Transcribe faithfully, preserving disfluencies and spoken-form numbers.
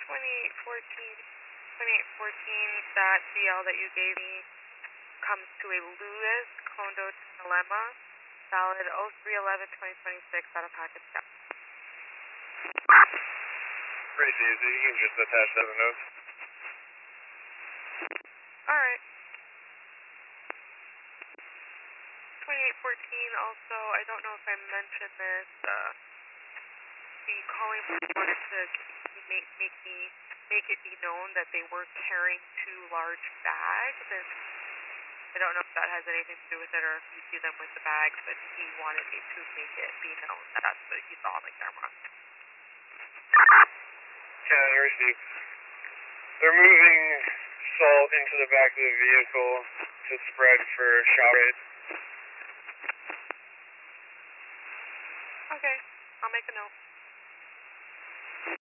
twenty-eight fourteen, twenty-eight fourteen, that C L that you gave me comes to a Lewis Condo Dilemma, valid oh three eleven twenty twenty-six out of package step. Pretty easy, you can just attach that to the notes. Alright. twenty-eight fourteen also, I don't know if I mentioned this, uh, the calling wanted to make, make me, make it be known that they were carrying two large bags, and I don't know if that has anything to do with it or if you see them with the bags, but he wanted me to make it be known that that's what he saw on the camera. Can receive. They're moving salt into the back of the vehicle to spread for shop rate. Okay, I'll make a note.